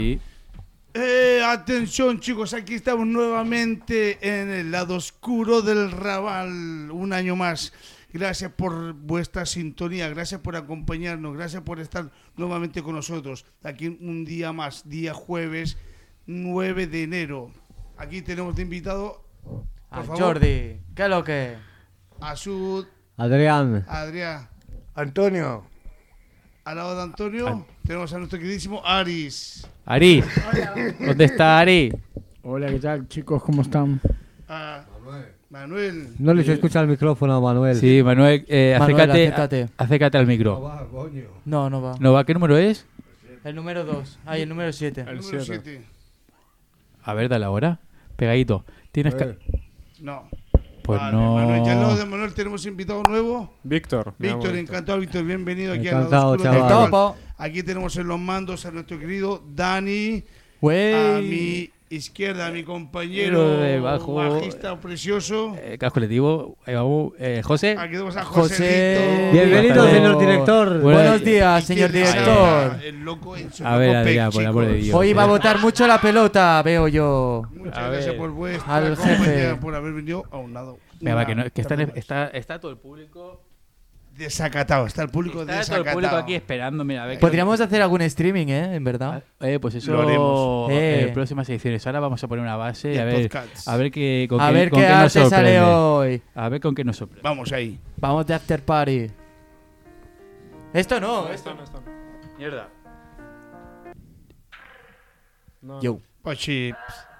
Atención chicos, aquí estamos nuevamente en el lado oscuro del Raval, un año más. Gracias por vuestra sintonía, gracias por acompañarnos, gracias por estar nuevamente con nosotros. Aquí un día más, día jueves 9 de enero. Aquí tenemos de invitado a Jordi, ¿qué es lo que? A su Adrián, Antonio. Al lado de Antonio tenemos a nuestro queridísimo Aris. Aris, ¿dónde está Aris? Hola, ¿qué tal chicos? ¿Cómo están? Manuel. no les escucha el micrófono a Manuel. Sí, Manuel, acércate. Acércate al micro. No va. ¿No va? ¿Qué número es? El número 2. El número 7. El número 7. A ver, dale ahora. Pegadito. ¿Tienes No. Pues vale, no. Manuel, ya al lado de Manuel tenemos invitado nuevo. Víctor, encantado, Víctor, bienvenido aquí encantado, al lado oscuro chaval. del Raval. Aquí tenemos en los mandos a nuestro querido Dani. A mi izquierda, a mi compañero de bajo, bajista precioso. Casco colectivo. Ahí vamos. José. Aquí tenemos a José. Joselito. Bienvenido, señor director. Buenos días, señor director. El loco en su A ver, loco Adrián, pec, por el amor de chicos. Dios. Hoy va a botar mucho la pelota, veo yo. Muchas gracias por vuestra al compañía, jefe. por haber venido a un lado. Venga, va, que está todo el público. Desacatado, está el público Está desacatado. todo el público aquí esperando. Mira, a ver. Podríamos hacer algún streaming, en verdad. Pues eso Lo haremos. en próximas ediciones. Ahora vamos a poner una base y a ver qué con A qué, ver con qué qué nos arte sale sorprende. hoy. A ver con qué nos sorprende. Vamos ahí. Vamos de after party. Esto no. Mierda. Yo. Pues sí.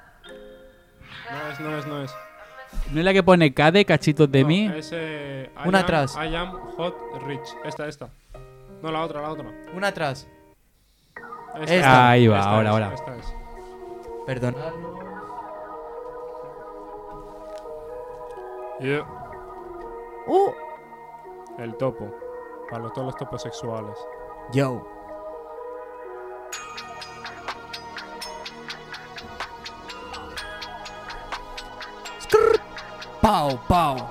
No es. ¿No es la que pone Cade, cachitos de mí? Es, Una atrás. I am hot rich. Esta. No, la otra. Una atrás. Esta. Ahí va, Esta ahora. Esta es. Perdón. Yeah. El topo. Para todos los topos sexuales. Yo. Pau.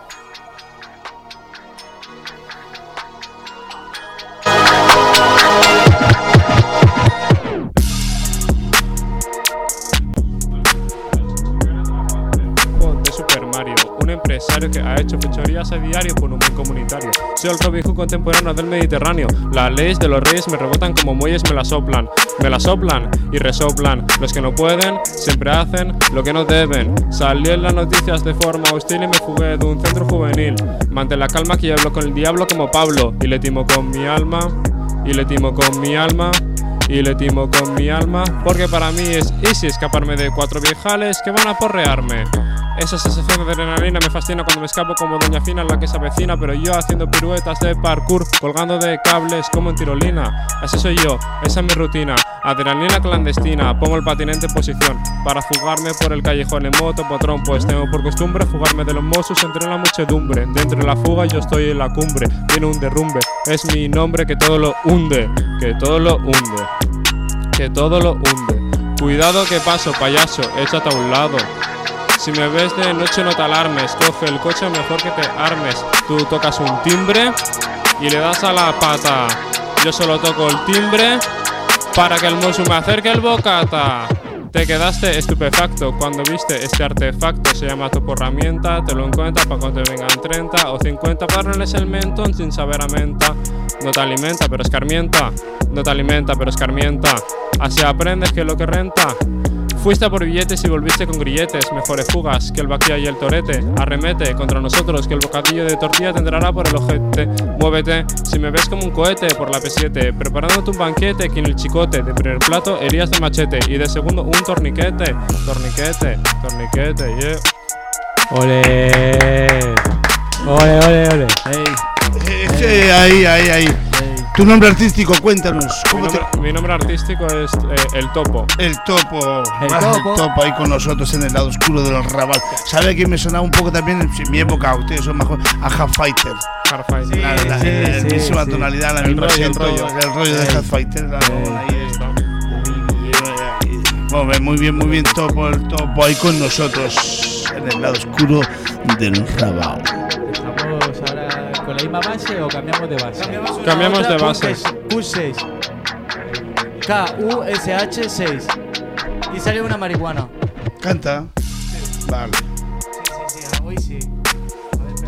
De Super Mario, un empresario que ha hecho fechorías a diario por un buen comunitario. Soy el Robin Hood contemporáneo del Mediterráneo. Las leyes de los reyes me rebotan como muelles, me las soplan y resoplan. Los que no pueden siempre hacen lo que no deben. Salí en las noticias de forma hostil y me fugué de un centro juvenil. Mantén la calma que yo hablo con el diablo como Pablo. Y le timo con mi alma, porque para mí es easy escaparme de 4 viejales que van a porrearme. Esa sensación de adrenalina me fascina cuando me escapo como Doña Fina, la que se avecina, pero yo haciendo piruetas de parkour, colgando de cables como en tirolina. Así soy yo, esa es mi rutina. Adrenalina clandestina, pongo el patinete en posición para fugarme por el callejón en moto patrón, pues tengo por costumbre fugarme de los mozos entre la muchedumbre. Dentro de la fuga yo estoy en la cumbre, viene un derrumbe, es mi nombre que todo lo hunde. Cuidado que paso, payaso, échate a un lado. Si me ves de noche no te alarmes, coge el coche mejor que te armes. Tú tocas un timbre y le das a la pata. Yo solo toco el timbre para que el mozo me acerque el bocata. Te quedaste estupefacto cuando viste este artefacto. Se llama topo herramienta, te lo encuentras para cuando te vengan 30 o 50 parrones el mentón sin saber a menta. No te alimenta pero escarmienta, así aprendes que es lo que renta. Fuiste por billetes y volviste con grilletes. Mejores fugas que el vaquilla y el torete. Arremete contra nosotros que el bocadillo de tortilla te entrará por el ojete. Muévete si me ves como un cohete por la P7. Preparándote un banquete que en el chicote. De primer plato herías de machete y de segundo un torniquete. Torniquete, yeah. Ole. Ahí. Tu nombre artístico, cuéntanos. Mi nombre artístico es El Topo. El Topo ahí con nosotros en el lado oscuro del Raval. ¿Sabe a quién me sonaba un poco también en mi época? Ustedes son mejor. A Half Fighter. La misma tonalidad, la misma el rollo de Half Fighter. Muy bien, Topo, el Topo ahí con nosotros en el lado oscuro del Raval. ¿Estamos ahora con la misma base o cambiamos de base? Cambiamos de base. Q6. KUSH6. Y salió una marihuana. Canta. Vale. Sí, hoy sí. A ver,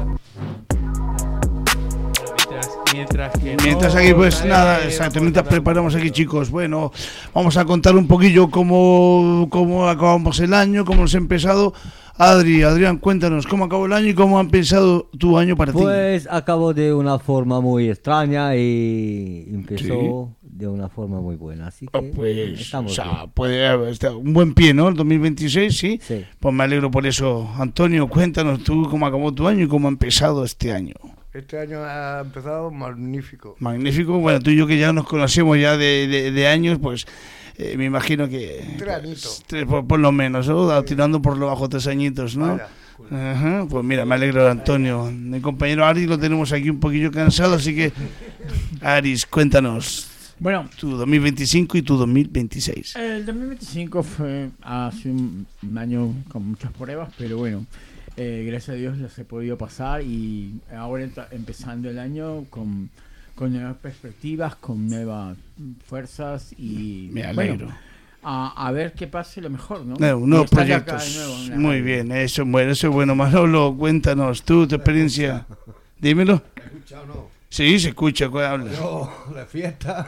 espera. Mientras aquí pues nada, exacto, mientras preparamos aquí, chicos, bueno, vamos a contar un poquillo cómo acabamos el año, cómo hemos empezado. Adrián, cuéntanos cómo acabó el año y cómo ha empezado tu año para ti. Pues acabó de una forma muy extraña y empezó de una forma muy buena, así que pues, estamos bien. puede haber un buen pie, ¿no? El 2026, ¿sí? Sí. Pues me alegro por eso. Antonio, cuéntanos tú cómo acabó tu año y cómo ha empezado este año. Este año ha empezado magnífico. Magnífico. Bueno, tú y yo que ya nos conocemos ya de años, pues me imagino que 3 añitos. por lo menos, ¿no? Tirando por lo bajo 3 añitos, ¿no? Vaya. Ajá, pues mira, me alegro, Antonio. Mi compañero Aris lo tenemos aquí un poquillo cansado, así que Aris, cuéntanos Bueno, tu 2025 y tu 2026. el 2025 fue hace un año con muchas pruebas, pero bueno, gracias a Dios las he podido pasar y ahora empezando el año con nuevas perspectivas, con nuevas fuerzas y Me alegro. bueno, a ver qué pase lo mejor, ¿no? Nuevos Y estar acá proyectos. de nuevo en la Muy radio. bien, eso es bueno. Manolo, cuéntanos tú, tu experiencia. Dímelo. ¿Escuchado o no? Sí, se escucha, habla. Yo, de fiesta.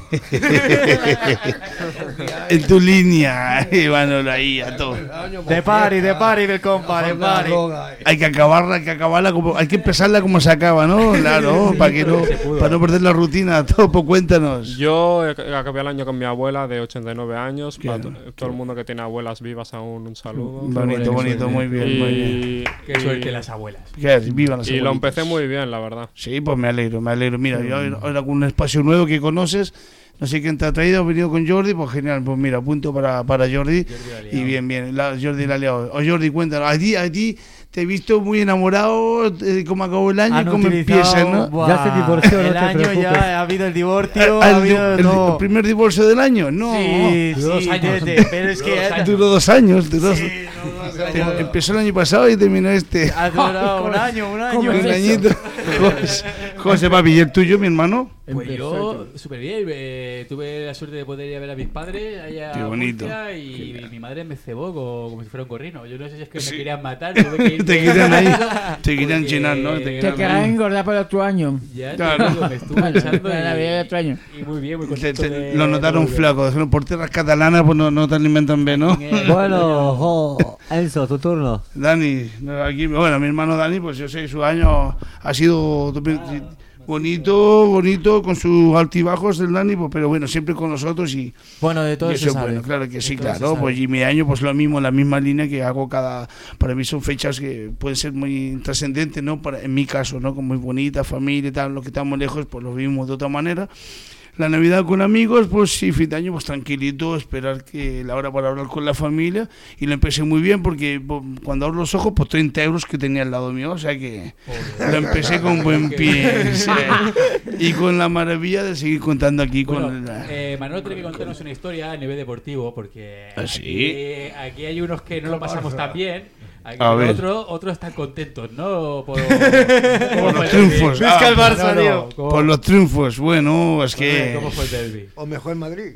En tu línea, Manolo, ahí a todo. De party del compa, de party. Hay que acabarla como, hay que empezarla como se acaba, ¿no? Claro, para no perder la rutina. Topo, cuéntanos. Yo acabé el año con mi abuela de 89 años. Qué Para bien, todo el mundo que tiene abuelas vivas aún, un saludo. Bonito, muy bien, muy bien. Y, Qué suerte las abuelas. Viva las y lo abuelitas. empecé muy bien, la verdad. Sí, pues me alegro. Mira, yo ahora con un espacio nuevo que conoces, no sé quién te ha traído, ha venido con Jordi, pues genial, pues mira, punto para Jordi. Y bien, Jordi la ha liado. O Jordi, cuéntanos, a ti te he visto muy enamorado, cómo acabó el año y cómo empieza, ¿no? Ya se divorció, no el te año preocupes. ya ha habido el divorcio, Ah, ha habido el no. primer divorcio del año, no. Sí, Duró 2 años. pero es que Duró 2 años. Sí, Empezó el año pasado y terminó este. ha durado un año. Un añito. José, papi, ¿y el tuyo, mi hermano? Pues yo, súper bien. Tuve la suerte de poder ir a ver a mis padres allá Qué a bonito. Murcia y mi madre me cebó como si fuera un gorrino. Yo no sé si es que Sí. me querían matar. Tuve que ir Te querían ahí, te querían porque llenar, ¿no? Te querrás engordar para el otro año. Ya, Claro. te digo, me estuve echando Para la vida del otro año. y muy bien, muy contento. Lo notaron flaco, dijeron por tierras catalanas, pues no te alimentan bien, ¿no? Bueno, Enzo, tu turno. Dani, aquí, bueno, mi hermano Dani, pues yo sé, su año ha sido bonito, con sus altibajos del Dani, pues, pero bueno, siempre con nosotros y Bueno, de todo eso se es sabe. bueno, claro que sí, De todo se claro, sabe. pues y mi año pues lo mismo, la misma línea que hago para mí son fechas que pueden ser muy trascendentes, ¿no? En mi caso, ¿no? Con muy bonita familia y tal, los que estamos lejos pues lo vivimos de otra manera. La Navidad con amigos, pues sí, fin de año, pues tranquilito, esperar que la hora para hablar con la familia. Y lo empecé muy bien porque cuando abro los ojos, pues 30 euros que tenía al lado mío, o sea que lo empecé con buen pie. Sí. Y con la maravilla de seguir contando aquí Bueno, con Manolo tiene que contarnos una historia a nivel deportivo porque ¿Ah, sí? aquí hay unos que no lo pasamos tan bien. Aquí A ver. otros están contentos, ¿no? Por los triunfos. Es que el Barça, tío. Por los triunfos, bueno, es que... ¿Cómo fue el derbi? O mejor Madrid.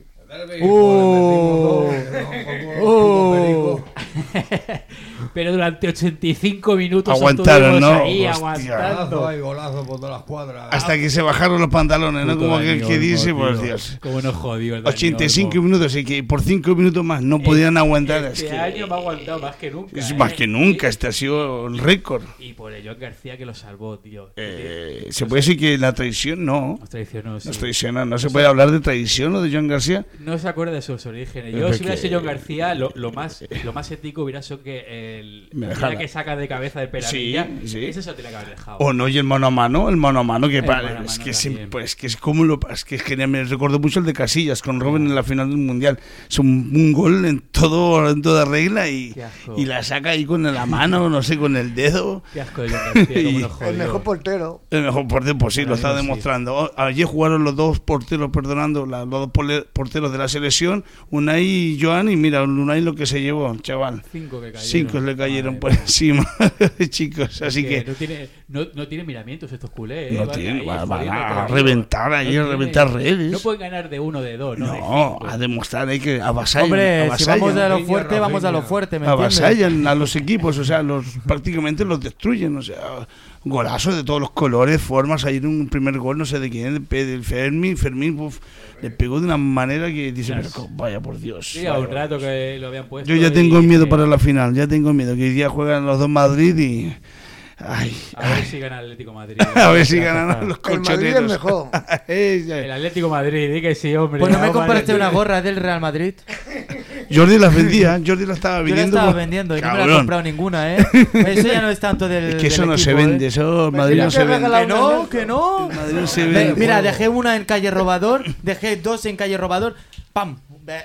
Pero durante 85 minutos Aguantaron, estuvimos ¿no? ahí Hostia. aguantando. Golazo por todas las cuadras. Hasta que se bajaron los pantalones, ¿no? Puto Como aquel Dani que dice, Olmo, pues tío. Dios. Cómo nos jodió el Dani 85 Olmo. minutos, y que por 5 minutos más no podían aguantar. Este Es que año me ha aguantado más que nunca. es más que nunca, este ha sido el récord. Y por ello García que lo salvó, tío. Se puede decir que la traición no. Nos traicionó, sí. Nos traiciona, no se puede hablar de traición o de Joan García. No se acuerda de sus orígenes. Es Yo, porque- si hubiera sido John García, lo más ético hubiera sido que Me la dejara. que saca de cabeza de Peladilla, Sí, sí. ese se lo tenía que haber dejado. O no, y el mano a mano que El para, mano a es mano que también. siempre, es que es como es que genial, me recuerdo mucho el de Casillas con Robben en la final del Mundial. Es un gol en toda regla y Qué asco. la saca ahí con la mano, no sé, con el dedo. Qué asco de John García, cómo nos jodió. El mejor portero. El mejor portero, pues sí, lo Ahora está mismo sí. demostrando. Ayer jugaron los dos porteros, los dos porteros de la selección, Unai y Joan, y mira, Unai lo que se llevó, chaval. 5 que cayeron. 5 es le cayeron por encima, chicos. Así que no tiene miramientos estos culés. no Van tienen, ahí van jodiendo a todo. reventar ahí, a reventar redes. No pueden ganar de 1, de 2, no. de No, 5. a demostrar hay que avasallan. Hombre, si avasallan. vamos a lo Rafinha, fuerte, vamos a lo Rafinha. fuerte, ¿me entiendes? Avasallan a los equipos, o sea, prácticamente los destruyen, o sea, golazos de todos los colores, formas, ayer un primer gol, no sé de quién, del Fermín, uf, le pegó de una manera que dice, pero vaya por Dios. Sí, a un rato que lo habían puesto. Yo ya y tengo miedo dije, para la final, ya tengo miedo, que hoy día juegan los dos Madrid y... Ay, A ver si gana el Atlético de Madrid. a ver si ganan los El Madrid es colchoneros. mejor. El Atlético de Madrid, di que sí, hombre. Pues no me No, compraste vale. una gorra del Real Madrid. Jordi las vendía, Jordi las estaba Yo la vendiendo. estaba por- vendiendo y no me la he Cabrón. comprado ninguna, ¿eh? Eso ya no es tanto del. Es que eso del no se equipo, vende, ¿eh? eso en Madrid no se vende. Que no, que no. En Madrid no se vende. Mira, dejé una en calle Robador, dejé 2 en calle Robador, ¡pam!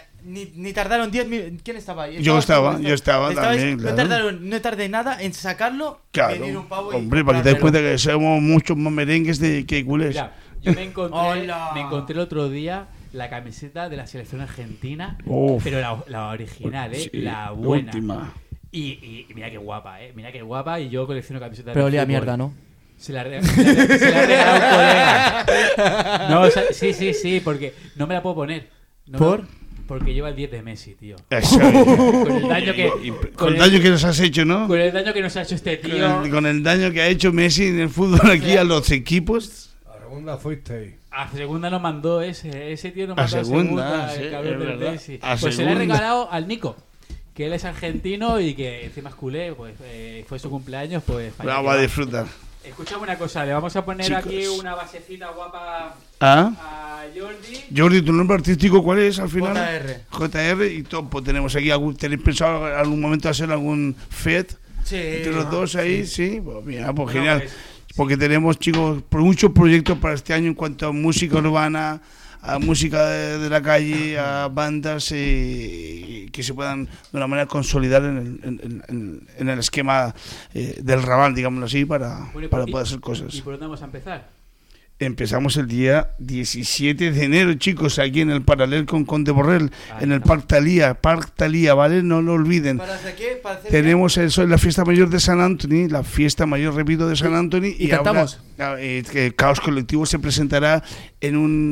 Ni tardaron 10 minutos. ¿Quién estaba ahí? Yo estaba ¿Estabais? también, No, claro. no tardé nada en sacarlo, Claro, venir un pavo y hombre, para que te des comprármelo. cuenta que somos muchos más merengues que culés. Mira, yo me encontré, Hola. el otro día la camiseta de la selección argentina, Uf. pero la original, Sí, la buena. última. Y mira qué guapa, mira qué guapa. Y yo colecciono camisetas Pero de olía a fútbol. mierda, ¿no? Se la ha regalado un colega. No, o sea, sí, porque no me la puedo poner. No ¿Por? Porque lleva el 10 de Messi, tío. Eso, Con el daño que, con el daño que nos has hecho, ¿no? con el daño que nos ha hecho este tío. Con el daño que ha hecho Messi en el fútbol aquí a los equipos. La segunda fuisteis. A segunda nos mandó ese tío nos A mandó segunda, sí, el cabrón es del verdad. Messi. A Pues se le ha segunda. regalado al Nico, que él es argentino y que encima es culé, pues fue su cumpleaños, pues vaya Vamos que a va. disfrutar. Escuchame una cosa, le vamos a poner Chicos. aquí una basecita guapa ¿Ah? a Jordi. Jordi, ¿tu nombre artístico cuál es al final? JR. JR y todo, pues tenemos aquí, ¿tenéis pensado en algún momento hacer algún FED? Sí. Entre los dos ahí, sí. Pues mira, pues Bueno, genial. pues, Porque tenemos, chicos, muchos proyectos para este año en cuanto a música urbana, a música de la calle, a bandas que se puedan de una manera consolidar en el esquema del Raval, digámoslo así, para Bueno, poder hacer ¿Y cosas. por dónde vamos a empezar? Empezamos el día 17 de enero, chicos, aquí en el Paralel con Conde Borrell, Ahí en el está. Parc Talía, ¿vale? No lo olviden. ¿Para hacer qué? ¿Para hacer Tenemos eso en la fiesta mayor de San Anthony, la fiesta mayor, repito, de San Anthony. y cantamos. Que Caos Colectivo se presentará en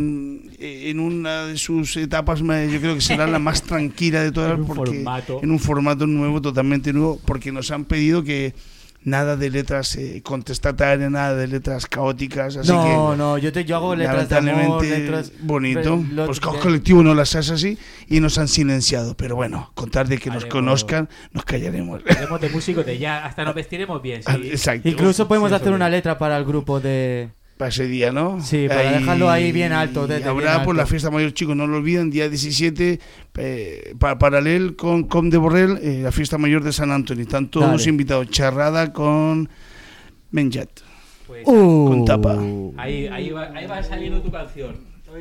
una de sus etapas, yo creo que será la más tranquila de todas, En un porque formato. en un formato nuevo, totalmente nuevo, porque nos han pedido que nada de letras contestatarias, nada de letras caóticas, así No, que yo hago letras de amor, lamentablemente letras... bonito. Lo- Pues Caos Colectivo no las hace así y nos han silenciado, pero bueno, con tal de que nos Haremos- conozcan, nos callaremos. Haremos de músicos de ya, hasta nos vestiremos bien. Sí. Exacto. Incluso podemos Sí, hacer eso una bien. letra para el grupo de... Para ese día, ¿no? Sí, para dejarlo ahí bien alto, Y desde habrá bien por la alto. fiesta mayor, chicos, no lo olviden, día 17, paralel con Conde Borrell, la fiesta mayor de San Antonio. Están todos Dale. invitados. Charrada con Menjat. Pues, Con tapa. ahí va saliendo tu canción.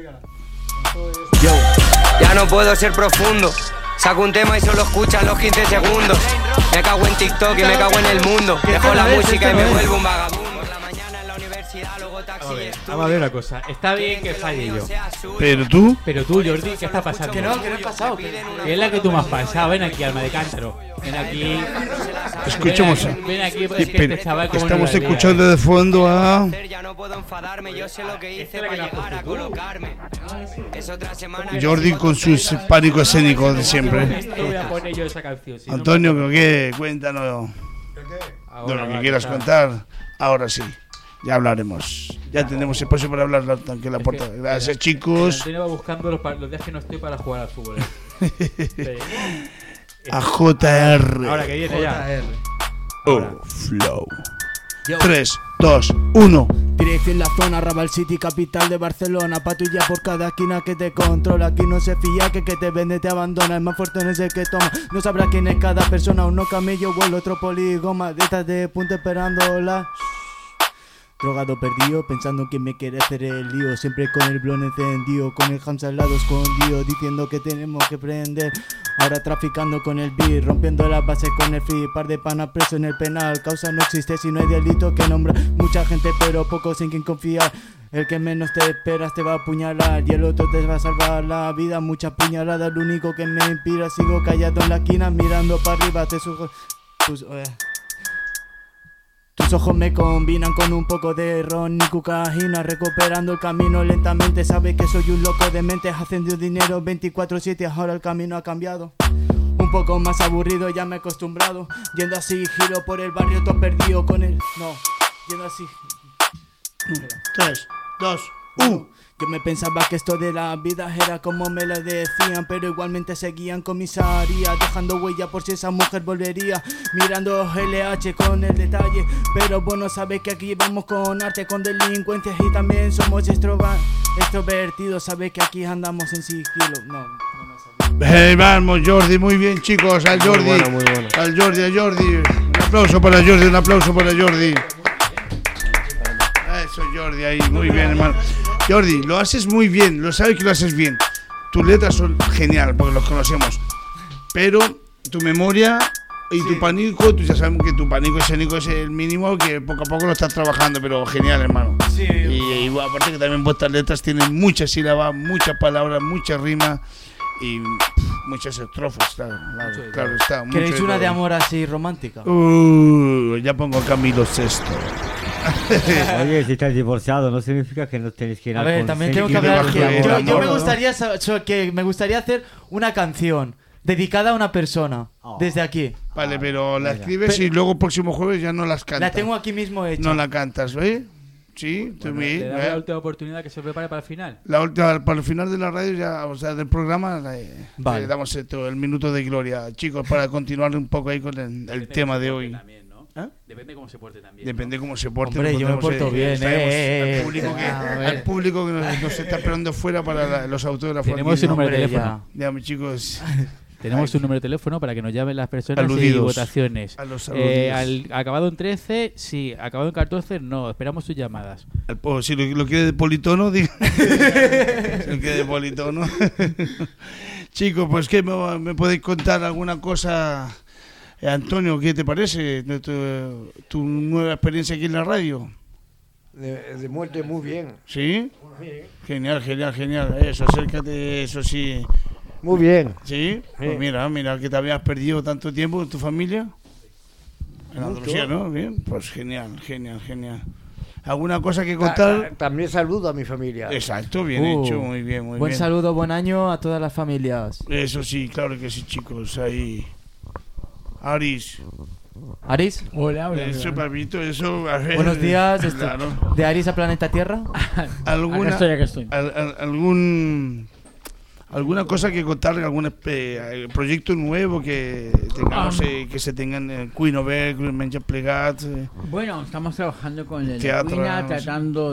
Ya no puedo ser profundo. Saco un tema y solo escuchan los 15 segundos. Me cago en TikTok y me cago en el mundo. Dejo la música y me vuelvo un vagabundo. Por la mañana en la universidad, luego taxi y estudio. Vamos a ver una cosa. Está bien que falle yo. Pero tú, Pero tú, Jordi, ¿qué está pasando? Que no he pasado. Que es la que tú me has pasado. Ven aquí, alma de cántaro. Ven aquí. escuchemos. Ven aquí, es que Pero este chaval como estamos no la lía, escuchando de fondo a. Ya no puedo enfadarme, yo sé lo que Esta hice es la que para me has llegar a puesto tú. colocarme. Es otra semana. Jordi con sus pánico escénico de siempre. Esto voy a poner yo esa canción. si no Antonio, ¿qué? Cuéntanos Ahora de lo que va, quieras está. contar. Ahora sí, ya hablaremos. Ya tenemos espacio para hablar, aunque la puerta. Gracias, chicos. Antonio va buscando los días que no estoy para jugar al fútbol. Sí. A JR. Ahora que viene ya. Oh, flow. 3, 2, 1. Dirección la zona, Raval City, capital de Barcelona. Patrulla por cada esquina que te controla. Aquí no se fía que te vende te abandona. El más fuerte no es el que toma. No sabrá quién es cada persona. Uno camello, vuelo, otro poligoma. De estas de punto esperándola. Drogado perdido, pensando que me quiere hacer el lío. Siempre con el blon encendido, con el Hamza al lado escondido, diciendo que tenemos que prender. Ahora traficando con el beat, rompiendo las bases con el free. Par de panas preso en el penal, causa no existe si no hay delito que nombra. Mucha gente pero pocos en quien confiar. El que menos te esperas te va a apuñalar y el otro te va a salvar la vida. Muchas puñaladas, lo único que me inspira. Sigo callado en la esquina mirando para arriba, te sujo. Tus ojos me combinan con un poco de ron y cocaína, recuperando el camino lentamente. Sabes que soy un loco de mente, haciendo dinero 24/7, ahora el camino ha cambiado. Un poco más aburrido, ya me he acostumbrado. Yendo así, giro por el barrio, todo perdido con el... No, yendo así... 3, 2, 1. Yo me pensaba que esto de la vida era como me lo decían, pero igualmente seguían comisaría, dejando huella por si esa mujer volvería, mirando LH con el detalle. Pero bueno, sabes que aquí vamos con arte, con delincuencias y también somos extrovertidos. Sabes que aquí andamos en sigilo. No me sabía. Vamos, Jordi, muy bien, chicos. Al Jordi, Muy bueno. al Jordi, a Jordi. Un aplauso para Jordi, un aplauso para Jordi. Eso, Jordi, ahí, muy bien, hermano. Jordi, lo haces muy bien, lo sabes que lo haces bien. Tus letras son genial, porque los conocemos. Pero tu memoria y tu pánico, tú ya sabes que tu pánico escénico es el mínimo, que poco a poco lo estás trabajando, pero genial, hermano. Sí. Y aparte que también vuestras letras tienen muchas sílabas, muchas palabras, muchas rimas y muchas estrofas, claro está. ¿Queréis mucho una de todo. amor así romántica? Ya pongo Camilo VI. Oye, si estás divorciado, no significa que no tenéis que ir A al ver, también tengo que consejo. hablar debajo que del yo me amor, gustaría me gustaría hacer una canción dedicada a una persona desde aquí. Vale, pero la escribes y luego próximo jueves ya no las cantas. La tengo aquí mismo hecha. No la cantas, ¿eh? Sí, tú Le damos la última oportunidad que se prepare para el final. La última, para el final de la radio, ya, o sea, del programa, Vale. le damos el minuto de gloria, chicos, para continuar un poco ahí con el tema de hoy. También, ¿no? ¿Eh? Depende cómo se porte también. Depende cómo se porte. Hombre, yo me nosotros, porto bien, traemos al público A ver. al público que nos está esperando fuera para los autógrafos. Tenemos aquí. un número de Hombre, teléfono. Ya, mis chicos, Tenemos un número de teléfono para que nos llamen las personas y Aludidos. votaciones. A los aludidos. Acabado en 13, sí. Acabado en 14, no. Esperamos sus llamadas. si lo quiere de politono, diga. Si lo quiere de politono. Chicos, pues ¿qué me podéis contar alguna cosa? Antonio, ¿qué te parece de tu nueva experiencia aquí en la radio? De muerte muy bien. ¿Sí? Genial. Eso, acércate, eso sí. Muy bien. ¿Sí? Pues mira, que te habías perdido tanto tiempo en tu familia. En Andalucía, ¿no? Bien, pues genial. ¿Alguna cosa que contar? También saludo a mi familia. Exacto, bien hecho, muy bien. Buen saludo, buen año a todas las familias. Eso sí, claro que sí, chicos, ahí. Aris. ¿Aris? Hola. Eso, papito, eso. A ver, Buenos días. Claro. ¿De Aris a Planeta Tierra? ¿Alguna, Acá estoy. ¿Alguna cosa que contar? ¿Algún proyecto nuevo que tengamos, que se tengan en Cuinover, Menja Plegat? Bueno, estamos trabajando con la Teatro, Cuina, no sé. tratando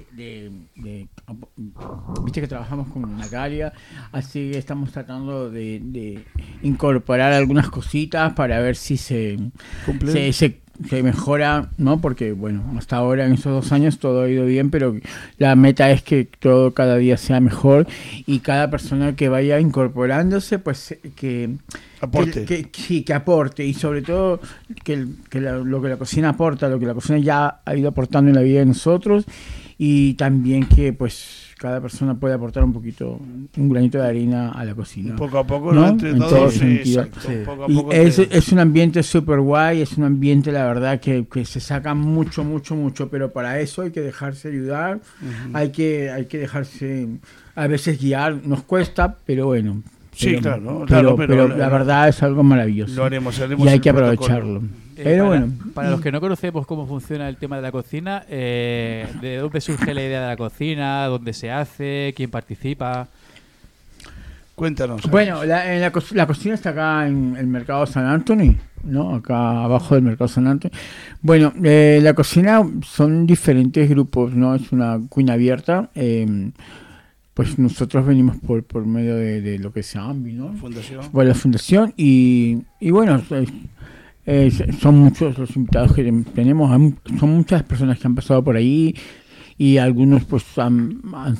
viste que trabajamos con Natalia, así que estamos tratando de incorporar algunas cositas para ver si se mejora, ¿no? Porque, bueno, hasta ahora en esos 2 años todo ha ido bien, pero la meta es que todo cada día sea mejor y cada persona que vaya incorporándose, pues que Aporte. que aporte y sobre todo lo que la cocina aporta, lo que la cocina ya ha ido aportando en la vida de nosotros y también que, pues, cada persona puede aportar un granito de arena a la cocina. Poco a poco, ¿no? Entre En todos, todo sí, sentido. exacto. Sí. Poco a Y poco es un ambiente súper guay, es un ambiente, la verdad, que se saca mucho, pero para eso hay que dejarse ayudar, hay que dejarse a veces guiar, nos cuesta, pero bueno. Sí, pero, claro, pero la verdad es algo maravilloso. Lo haremos y hay que el protocolo. aprovecharlo. Pero bueno. Para los que no conocemos cómo funciona el tema de la cocina, ¿de dónde surge la idea de la cocina? ¿Dónde se hace? ¿Quién participa? Cuéntanos. Bueno, la cocina está acá en el Mercado San Antonio, ¿no? Acá abajo del Mercado San Antonio. Bueno, la cocina son diferentes grupos, ¿no? Es una cuina abierta. Pues nosotros venimos por medio de lo que es AMBI, ¿no? Fundación. Bueno, la fundación y bueno, son muchos los invitados que tenemos, son muchas personas que han pasado por ahí y algunos pues han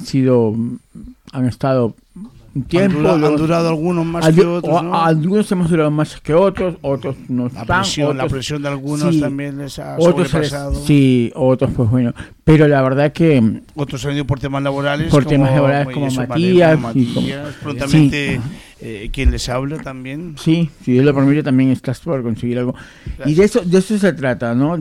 estado un tiempo. Han durado algunos más que otros, ¿no? Algunos hemos durado más que otros no están. La presión de algunos sí, también les ha otros sobrepasado. sí, otros pues bueno. Pero la verdad que Otros han ido por temas laborales. Por temas laborales como eso, Matías, Matías, prontamente quien les habla también. Sí, si Dios lo permite también estás por conseguir algo. Gracias. Y de eso se trata, ¿no?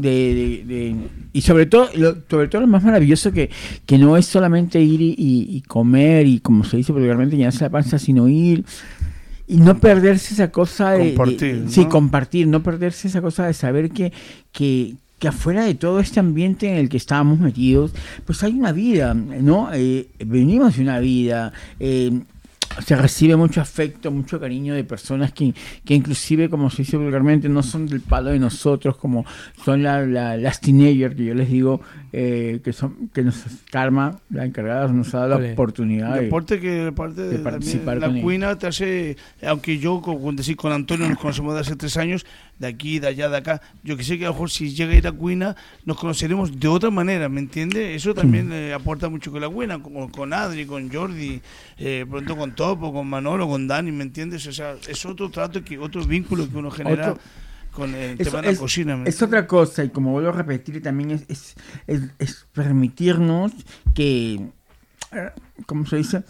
Y sobre todo lo más maravilloso que no es solamente ir y comer y, como se dice vulgarmente, llenarse la panza, sino ir y no perderse esa cosa de Compartir, ¿no? Sí, compartir, no perderse esa cosa de saber que afuera de todo este ambiente en el que estábamos metidos, pues hay una vida, ¿no? Venimos de una vida, se recibe mucho afecto, mucho cariño de personas que inclusive, como se dice vulgarmente, no son del palo de nosotros, como son las teenagers, que yo les digo, que nos Karma, la encargada, nos ha dado la oportunidad Deporte que parte de participar la con ellos. cuina te hace, aunque yo con Antonio nos conocemos de hace 3 años, de aquí, de allá, de acá, yo que sé que a lo mejor si llega a ir a cuina nos conoceremos de otra manera, ¿me entiendes? Eso también aporta mucho con la cuina, con Adri, con Jordi, pronto con Topo, con Manolo, con Dani, ¿me entiendes? O sea, es otro trato, otro vínculo que uno genera con el tema de la cocina. ¿me Es otra cosa, y como vuelvo a repetir, también es permitirnos que, ¿cómo se dice?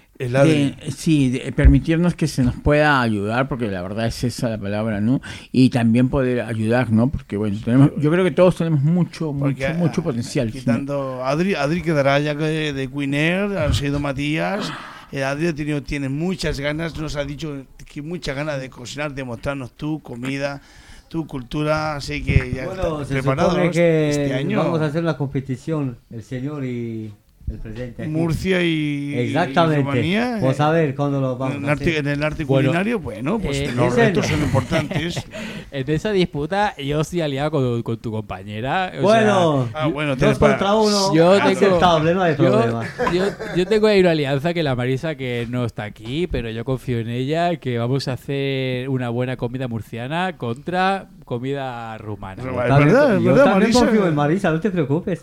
Permitirnos que se nos pueda ayudar, porque la verdad es esa la palabra, ¿no? Y también poder ayudar, ¿no? Porque bueno, yo creo que todos tenemos mucho potencial. Quitando Adri quedará ya de Queener, ha sido Matías. Adri tiene muchas ganas, nos ha dicho que muchas ganas de cocinar, de mostrarnos tu comida, tu cultura, así que ya Bueno, está se preparado, supone ¿no? que Este año vamos a hacer la competición, el señor y el presidente aquí. Murcia y Exactamente. y Rumanía, Pues a ver cuándo lo vamos a hacer. en el arte culinario, bueno, pues los ¿es retos son importantes. En esa disputa yo estoy aliado con tu compañera. Bueno, dos contra uno. Aceptable, no hay problema. Yo tengo ahí una alianza que la Marisa, que no está aquí, pero yo confío en ella, que vamos a hacer una buena comida murciana contra comida rumana. Es verdad, Yo también Marisa. confío en Marisa, no te preocupes.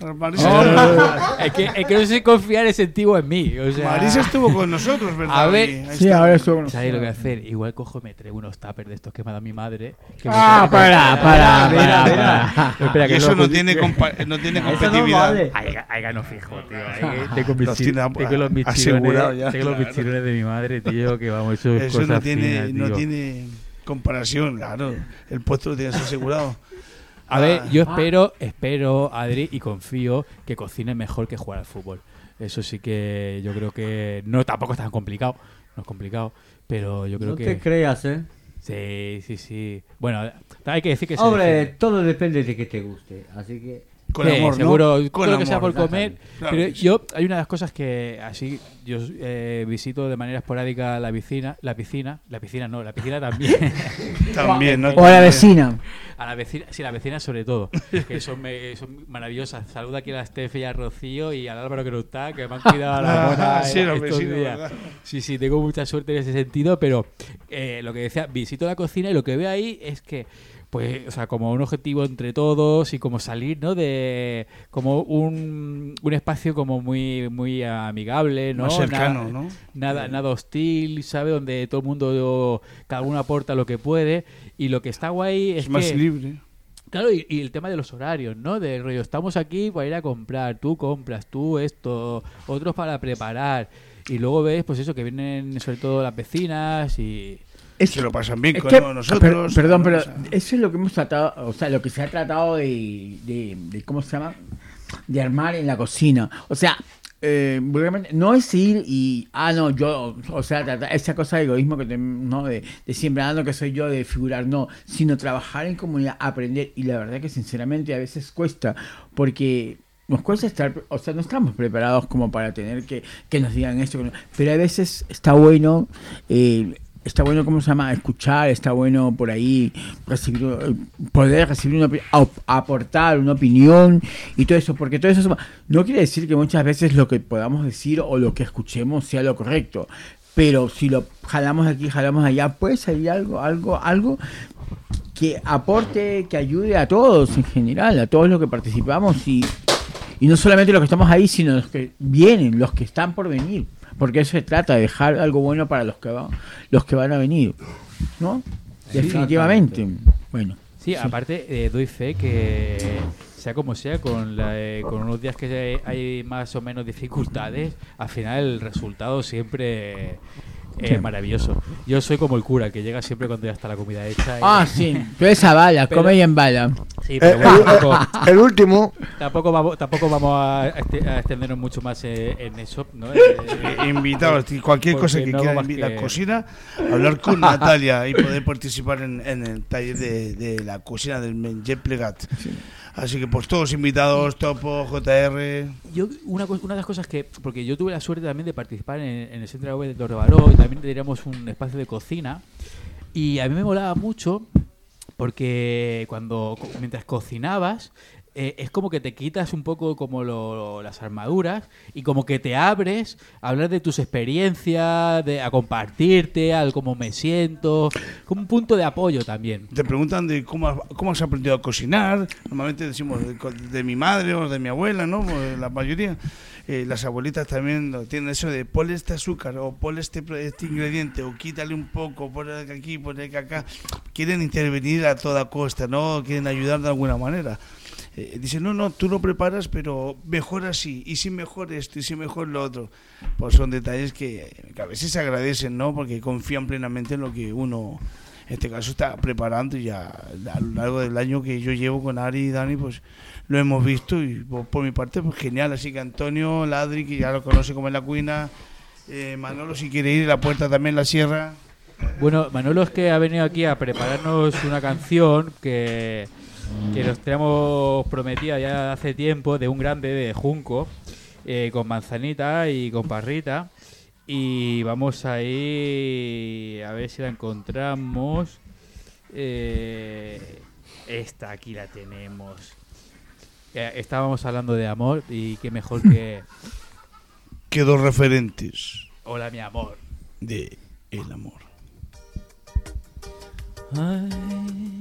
Es que no sé si confiar ese tipo en mí. O sea, Marisa estuvo con nosotros, ¿verdad? A ver, Ahí sí, está. ahora estuvo con ¿sabes lo que voy a hacer? Igual cojo y me traigo unos tuppers de estos que me ha dado mi madre. Que me para. Espera, Y que eso no lo- tiene Eso no competitividad. vale. Ahí gano fijo, tío. Ahí tengo mis Los tiene tengo los asegurado michirones, ya, tengo los claro. michirones de mi madre, tío, que vamos, eso es Eso cosa no tiene, fina, tío. comparación, claro. El puesto lo tienes asegurado. A ver, yo espero, Adri, y confío que cocine mejor que jugar al fútbol. Eso sí que yo creo que no tampoco es tan complicado, no es complicado, pero yo creo No que te creas, ¿eh? Sí. Bueno, hay que decir que se Hombre, defiende. todo depende de que te guste, así que... Con Sí, amor, ¿no? seguro, Con todo lo que amor, sea por claro. comer. Claro Pero que sí. yo, hay una de las cosas que así yo visito de manera esporádica la piscina también. También, ¿no? O a la vecina. A la vecina, sí, la vecina sobre todo, que son maravillosas. Saluda aquí a la Steffi y a Rocío y al Álvaro que no está, que me han cuidado a la mona sí, los estos vecinos, días. ¿verdad? Sí, tengo mucha suerte en ese sentido, pero lo que decía, visito la cocina y lo que veo ahí es que pues, o sea, como un objetivo entre todos y como salir, ¿no? De como un espacio como muy amigable, ¿no? Más cercano, ¿no? Nada hostil, ¿sabe? Donde todo el mundo, cada uno aporta lo que puede y lo que está guay es más que, libre. claro, y el tema de los horarios, ¿no? De rollo, estamos aquí para ir a comprar, tú compras, tú esto, otros para preparar y luego ves, pues eso, que vienen sobre todo las vecinas y... Se lo pasan bien Es con que, nosotros. perdón, ¿no? pero O sea, eso es lo que hemos tratado, o sea, lo que se ha tratado de ¿cómo se llama? De armar en la cocina. O sea, vulgarmente, no es ir y, yo, o sea, esa cosa de egoísmo que no de siempre, no que soy yo, de figurar, no, sino trabajar en comunidad, aprender. Y la verdad que sinceramente a veces cuesta, porque nos cuesta estar, o sea, no estamos preparados como para tener que nos digan esto, pero a veces está bueno, ¿cómo se llama? Escuchar, está bueno por ahí poder recibir aportar una opinión y todo eso, porque todo eso no quiere decir que muchas veces lo que podamos decir o lo que escuchemos sea lo correcto, pero si lo jalamos aquí, jalamos allá, puede salir algo que aporte, que ayude a todos en general, a todos los que participamos y no solamente los que estamos ahí, sino los que vienen, los que están por venir. Porque eso se trata, de dejar algo bueno para los que van a venir, ¿no? Definitivamente. Bueno. Sí, aparte doy fe que sea como sea, con unos días que hay más o menos dificultades, al final el resultado siempre Sí. Maravilloso. Yo soy como el cura, que llega siempre cuando ya está la comida hecha. Sí, tú eres a bala, Pero- come y en bala. Sí, pero bueno, El último, tampoco vamos a extendernos mucho más en eso, ¿no? Invitados, cualquier cosa porque que no quieran más en la que- cocina, hablar con Natalia y poder participar en el taller de la cocina del Menjar Plegat. Así que pues todos invitados, Topo, JR. Yo, una de las cosas que, porque yo tuve la suerte también de participar en el Centro de Torrebaró y también teníamos un espacio de cocina, y a mí me molaba mucho porque mientras cocinabas es como que te quitas un poco como las armaduras y como que te abres a hablar de tus experiencias, a compartirte, al cómo me siento, como un punto de apoyo también. Te preguntan de cómo has aprendido a cocinar. Normalmente decimos de mi madre o de mi abuela, ¿no? La mayoría. Las abuelitas también tienen eso de ponle este azúcar o ponle este ingrediente o quítale un poco, ponle aquí, ponle acá. Quieren intervenir a toda costa, ¿no? Quieren ayudar de alguna manera. Dicen, no, tú lo preparas, pero mejor así, y si mejor esto, y si mejor lo otro. Pues son detalles que a veces se agradecen, ¿no? Porque confían plenamente en lo que uno, en este caso, está preparando, y ya a lo largo del año que yo llevo con Ari y Dani, pues lo hemos visto, y por mi parte, pues genial. Así que Antonio, Ladri, que ya lo conoce como en la cuina, Manolo, si quiere ir, la puerta también, la sierra. Bueno, Manolo es que ha venido aquí a prepararnos una canción que nos teníamos prometida ya hace tiempo, de un grande de Junco, con Manzanita y con Parrita, y vamos a ir a ver si la encontramos. Esta aquí la tenemos. Estábamos hablando de amor, y qué mejor que Quedó referentes Hola mi amor de el amor. Ay.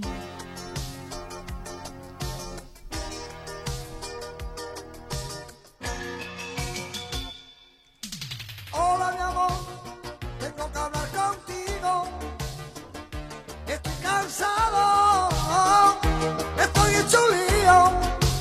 Hola mi amor, tengo que hablar contigo. Estoy cansado, estoy hecho lío.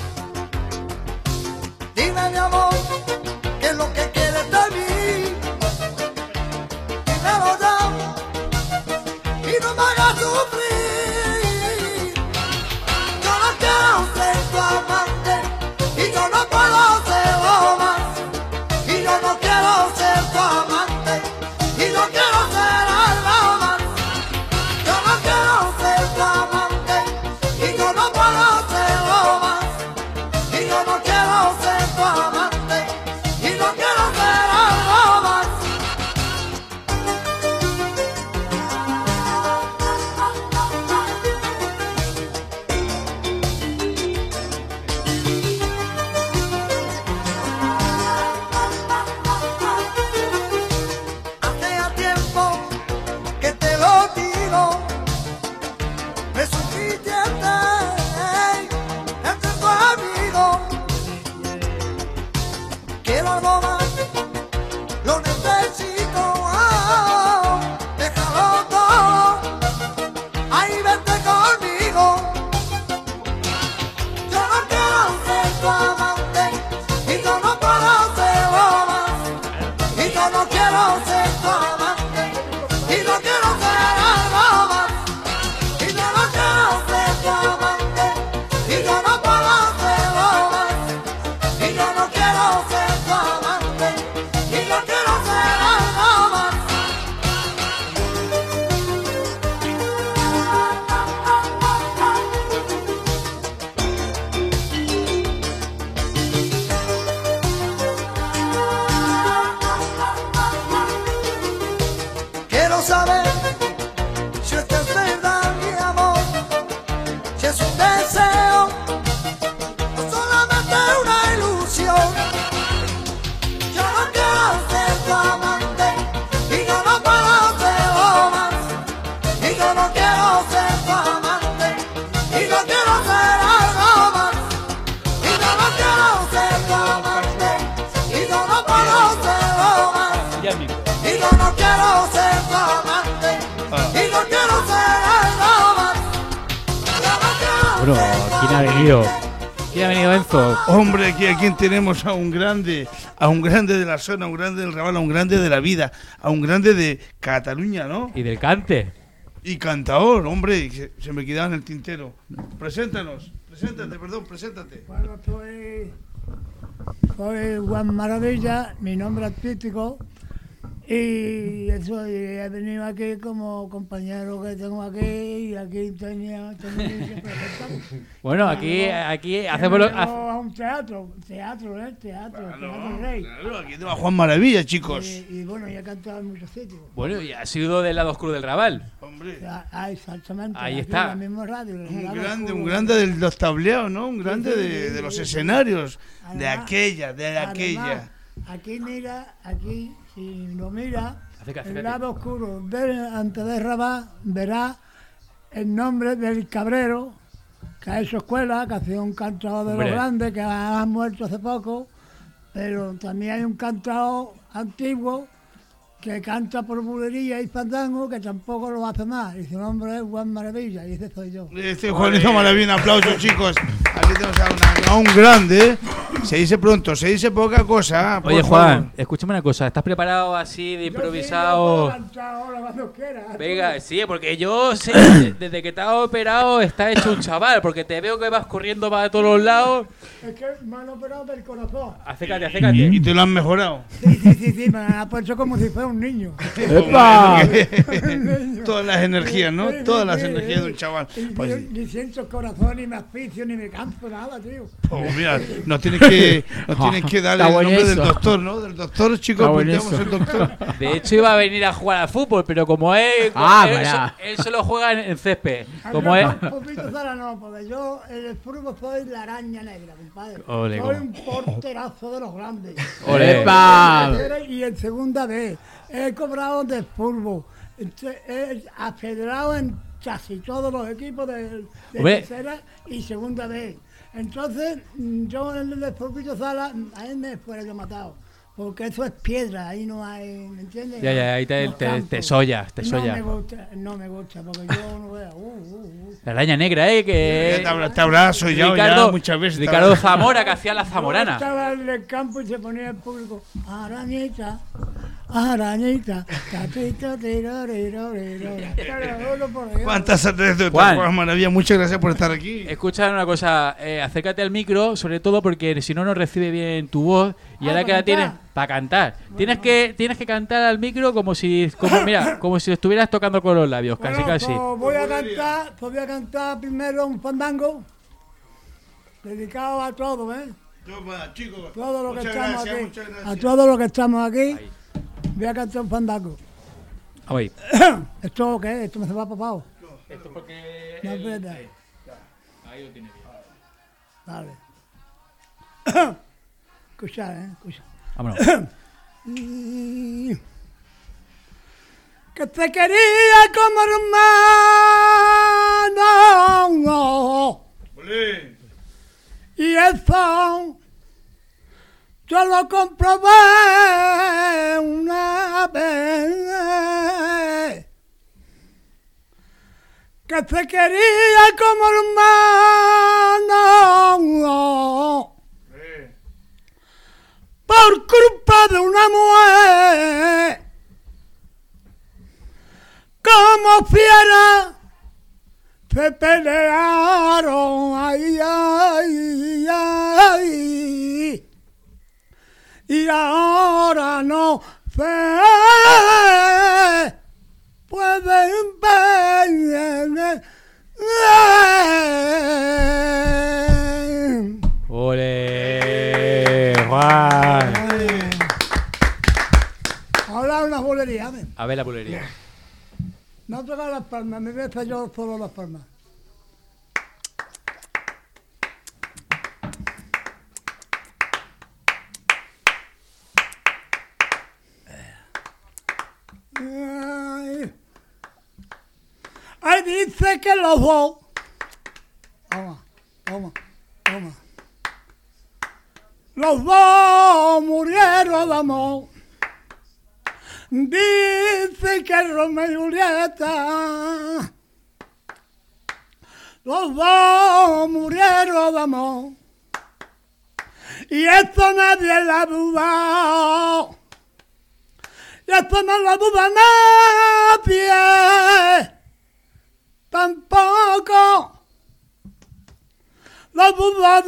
Dime mi amor, ¿qué es lo que quieres de mí? Dímelo ya y no me hagas sufrir. Yo no quiero ser tu amante y yo no puedo serlo más. Y yo no quiero ser tu amante y no quiero ser algo más. Yo no quiero ser tu amante y yo no puedo serlo más. Y yo no quiero ser tu amante y no quiero ser algo más. Hace ya tiempo que te lo digo, es suficiente entre tu amigo. Quiero algo más, lo necesito, déjalo todo, ahí vete conmigo. Yo no quiero ser tu amante y yo no puedo serlo más. Y yo no quiero ser tu amante y no quiero ser algo más. Y yo no quiero ser tu amante y yo no puedo serlo más. Y yo no quiero ser tu amante y no quiero ser algo más. Quiero saber si esto es verdad, mi amor, si es un deseo o solamente una ilusión. Yo no quiero ser tu amante y yo no puedo serlo más. Y yo no quiero ser tu amante y no quiero ser algo más. Y yo no quiero ser tu amante y yo no puedo serlo más. Y yo no quiero ser tu amante y no quiero ser algo más. Yo no quiero Bueno, ser tu ¿quién ha amante venido? ¿Quién ha venido, Enzo? Hombre, aquí a quien tenemos a un grande de la zona, a un grande del Raval, a un grande de la vida, a un grande de Cataluña, ¿no? Y del cante. Y cantador, hombre, se me quedaba en el tintero. Preséntate. Bueno, soy Juan Maravilla, mi nombre artístico, y eso, y he venido aquí como compañero que tengo aquí, y aquí tenía que presentar. Bueno, aquí hacemos a un teatro Rey. Claro, aquí tengo a Juan Maravilla, chicos. Y bueno, ya he cantado en muchos sitios. Bueno, y ha sido del lado oscuro del Raval. Hombre. Exactamente. Ahí aquí está. En la misma radio. Un grande de los tableados, ¿no? Un grande de los escenarios. De aquella. Además, aquí mira, si lo mira, el lado oscuro antes de Rabat, verá el nombre del Cabrero, que ha hecho escuela, que ha sido un cantador de los grandes, que ha muerto hace poco, pero también hay un cantador antiguo que canta por bulería y fandango, que tampoco lo hace más, y su nombre es Juan Maravilla, y ese soy yo. Juanito Maravilla, un aplauso, chicos. Aquí tenemos a un grande. Se dice pronto, se dice poca cosa. Oye, Juan, escúchame una cosa. ¿Estás preparado así de improvisado? Venga, sí, porque yo sé, desde que te has operado, estás hecho un chaval, porque te veo que vas corriendo para todos los lados. Es que me han operado del corazón. Acércate. ¿Y te lo han mejorado? Sí, me han puesto como si fuera un niño. ¡Epa! Todas las energías, ¿no? Todas las energías de un chaval. Pues, ni siento el corazón, ni me asfixio, ni me canso, nada, tío. Pues mira, nos tienes que darle el nombre del doctor, ¿no? Del doctor, chicos, apuntamos el doctor. De hecho, iba a venir a jugar al fútbol, pero como él solo juega en césped. Como es. No, porque yo en el fútbol soy la araña negra, compadre. Ole, soy un porterazo de los grandes. Ole. Y en segunda vez he cobrado de fútbol. He afederado en casi todos los equipos de tercera y segunda vez. Entonces, yo en el Pulpito Sala, a él me fuera yo matado. Porque eso es piedra, ahí no hay, ¿me entiendes? Ya, ahí te sollas, No me gusta, porque yo no veo. La araña negra, que... Te abrazo ya muchas veces. Ricardo Zamora, que hacía la zamorana. Estaba en el campo y se ponía el público, arañita, ¿Cuántas anécdotas, Juan Maravilla? Muchas gracias por estar aquí. Escucha una cosa, acércate al micro, sobre todo porque si no recibe bien tu voz. Y ahora que la tienes para cantar. Tienes que cantar al micro como si estuvieras tocando con los labios, casi. Pues voy a cantar primero un fandango dedicado a todos, Chicos, todo lo que estamos aquí. A todos los que estamos aquí. Voy a cantar un fandango. ¿Esto qué es? ¿Esto me se va papado? Esto porque... No es verdad. Ahí lo tiene bien. Vale. Escucha. Vámonos. Que te quería como hermano. Y eso yo lo comprobé una vez. Que te quería como hermano. Por culpa de una mujer, como fiera, se pelearon, y ahora no se pueden ver. ¡Ole! ¡Juan! Ahora una bolería, A ver la bulería. No toca las palmas, me voy a hacer yo solo las palmas. Ay, dice que los dos. Toma. Los dos murieron de amor. Dice que Romeo y Julieta. Los dos murieron de amor. Y esto nadie la duda. Y esto no lo duda nadie. Tampoco lo duda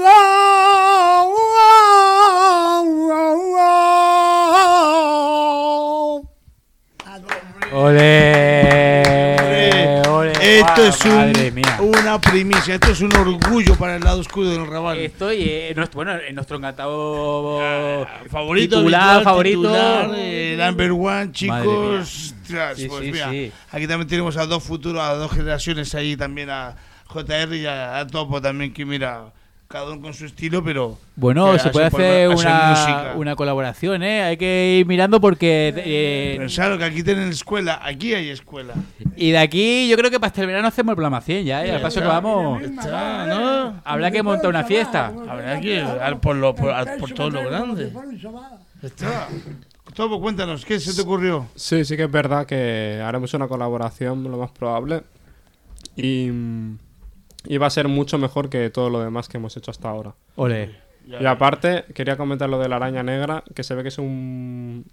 ¡Ole! ¡Ole! Esto es Madre mía. una primicia, esto es un orgullo para el lado oscuro del Raval. Estoy en nuestro encantado Favorito, titular, favorito. number one, chicos. Sí, Pues sí, mira, sí. aquí también tenemos a dos futuros, a dos generaciones ahí también, a JR y a Topo también, que mira, cada uno con su estilo, pero... Bueno, que se puede hacer música. una colaboración, ¿eh? Hay que ir mirando porque... Pensaron que aquí tienen escuela, aquí hay escuela. y de aquí yo creo que para este verano hacemos el programa 100 ya, ¿eh? Al paso que vamos... Está, ¿no? Habrá que montar una fiesta. Habrá que por todo lo grande. Está. Topo, cuéntanos, ¿qué se te ocurrió? Sí, sí que es verdad que haremos una colaboración, lo más probable. Y va a ser mucho mejor que todo lo demás que hemos hecho hasta ahora. Ole. Y aparte, quería comentar lo de la araña negra, que se ve que es un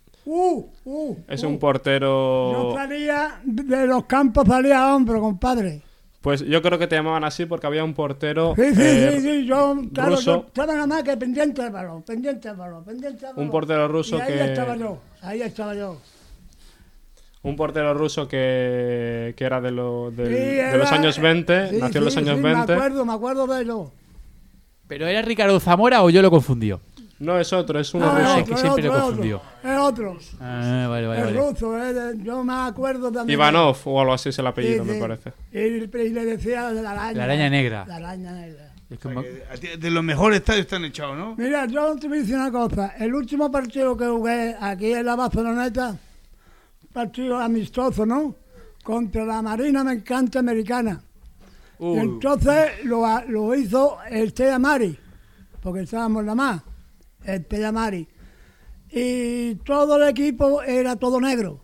portero... Yo salía de los campos, salía a hombro, compadre. Pues yo creo que te llamaban así porque había un portero Sí, yo, claro, ruso. yo estaba nada más que pendiente del balón. Un portero ruso y ahí estaba yo. Un portero ruso que era de los era, años 20, nació en los años 20. Me acuerdo de ello. ¿Pero era Ricardo Zamora o yo lo confundió? No, es otro, es uno No, ruso. es que siempre lo confundió. Es otro. Ah, vale. Es ruso, yo me acuerdo también. Ivanov o algo así es el apellido, me parece. Y le decía de la araña. La araña negra. La araña negra. De los mejores estadios están echados, ¿no? Mira, yo te voy a decir una cosa. El último partido que jugué aquí en la Barceloneta, partido amistoso, ¿no? Contra la Marina Mercante Americana. Y entonces lo hizo el Tellamari, porque estábamos nada más, el Tellamari. Y todo el equipo era todo negro,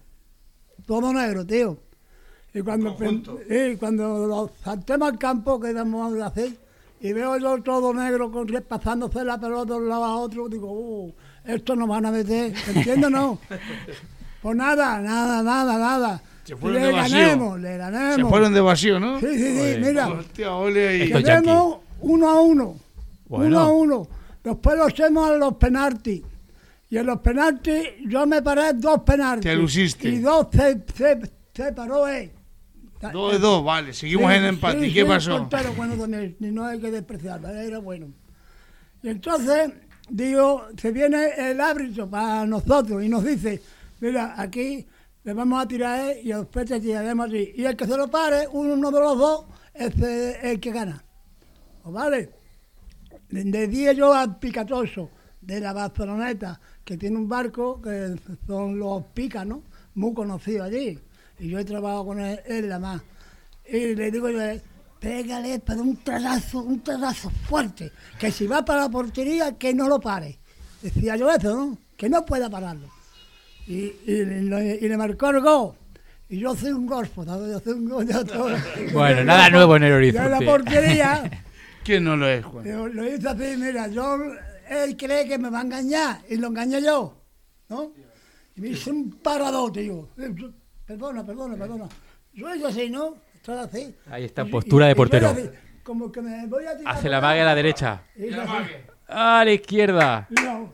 tío. Y cuando los saltemos al campo, que íbamos a hacer, y veo yo todo negro pasándose la pelota de un lado a otro, digo, esto nos van a meter, ¿entiendes no? Pues nada. Le ganamos. Se fueron de vacío, ¿no? Sí, mira. Hostia, ole ahí. Quedamos 1-1. Bueno. 1-1. Después lo hacemos a los penaltis. Y en los penaltis yo me paré 2 penaltis. Te luciste. Y 2 se paró, 2-2, vale. Seguimos en empate. ¿Y qué pasó? Pero bueno, no hay que despreciarlo, era bueno. Y entonces, digo, se viene el árbitro para nosotros y nos dice, mira, aquí le vamos a tirar y después te tiraremos así. Y el que se lo pare, uno de los dos, es el que gana. ¿Vale? Le di yo al Picatoso de la Barceloneta, que tiene un barco que son los pícanos, muy conocidos allí. Y yo he trabajado con él la más. Y le digo yo, pégale, pero un trazazo fuerte, que si va para la portería, que no lo pare. Decía yo eso, ¿no? Que no pueda pararlo. Y le marcó el gol. Y yo soy un golfo, yo soy un gol de otro. Bueno, nada nuevo en el horizonte. De la portería. ¿Quién no lo es, Juan? Lo hice así, mira, él cree que me va a engañar, y lo engañé yo, ¿no? Y me hice un parador, tío. Perdona. Yo hice así, ¿no? Estaba así. Ahí está, postura de portero. Así, como que me voy a tirar. Hace la mague a la derecha. A la izquierda. No.